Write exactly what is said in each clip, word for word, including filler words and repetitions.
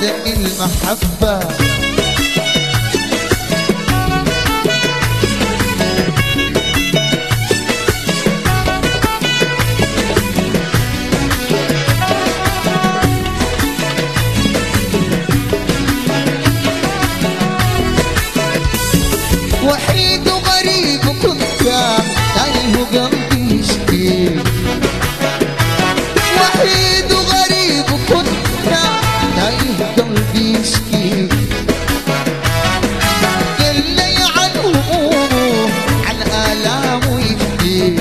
صدق المحبة. وحيد وغريب كنت تايه وقلبي يشكي. وحيد وغريب كنت تايه وقلبي يشكي. قل لي عن همومه عن آلامه يبكي.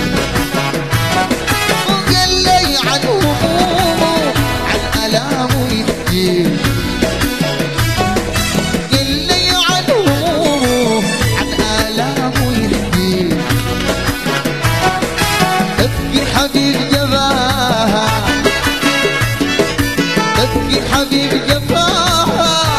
قل لي عن همومه عن آلامه يبكي. حبيب جفاها تبكي حبيب جفاها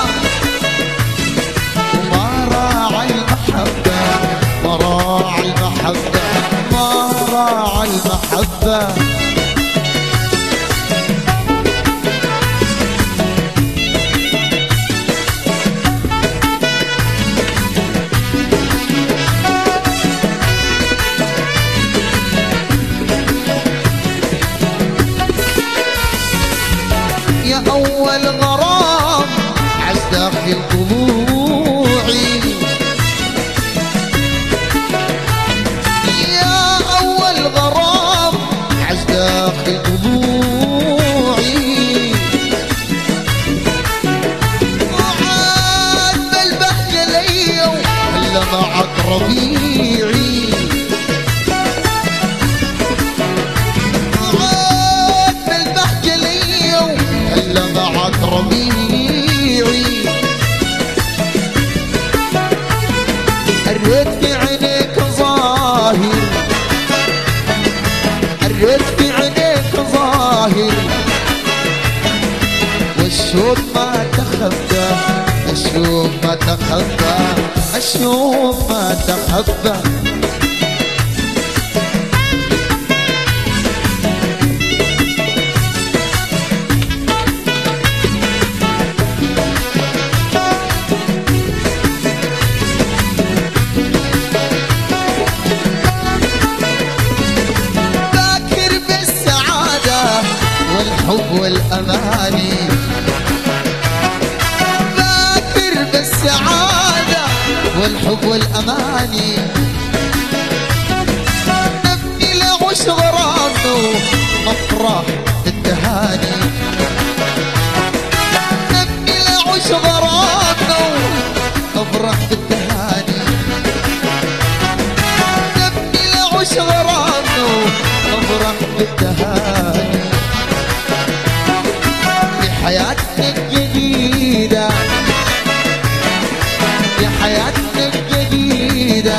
وما راعى المحبة ما راعى المحبة ما راعى المحبة. يا أول غرام عز داخل ضلوعي. يا أول غرام عز داخل ضلوعي. وعاد بالبهجة ليا هلا معك ربيعي. معك ربيعي. الريت في عينيك ظاهر الريت في عينيك ظاهر والشوق ما تخبى الشوق ما تخبى الشوق ما تخبى. والحب والأماني ذاكر بالسعادة والحب والأماني. نبني لعش غرامه مفرح التهاني. نبني لعش غرامه مفرح التهاني. نبني لعش غرامه مفرح التهاني. حياتنا الجديدة يا حياتنا الجديدة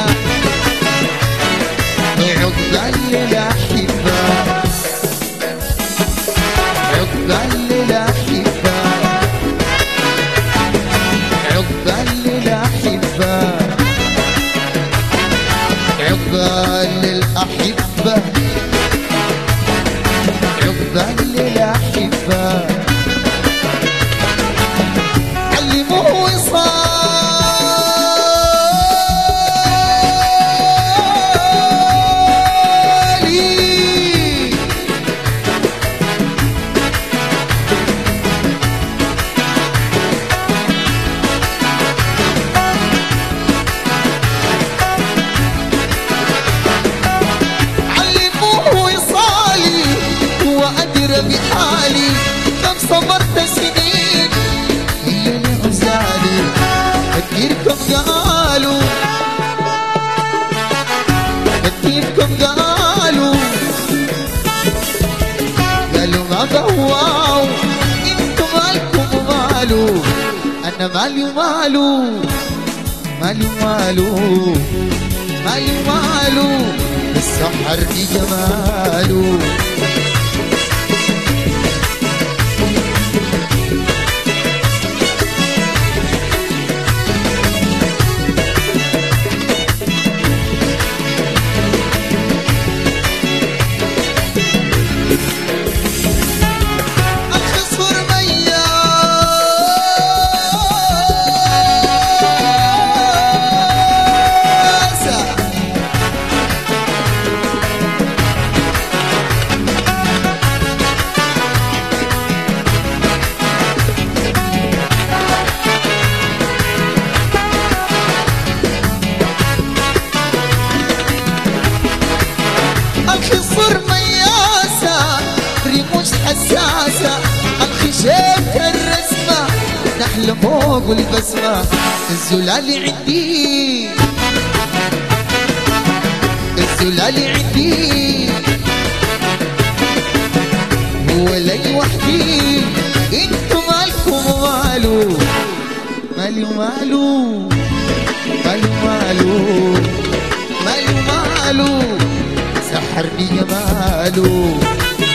عقبال للأحبة عقبال للأحبة عقبال للأحبة عقبال للأحبة عقبال للأحبة. علموه وصالي علموه وصالي وأدرى بحالي كم صبرت سنين هي لغزالي. كتيركم قالوا كتيركم قالوا قالوا ما بهواو انتم مالكم ومالو. انا مالي ومالو مالي ومالو مالي ومالو السحرني جماله. الخصر ميال عسى الخشيت الرسمة نحلة فوق البسمة الزلال عندي الزلال عندي هو لي وحدي انتو مالكم مالو مالي ومالو مالو مالو مالو مالو سحرني جماله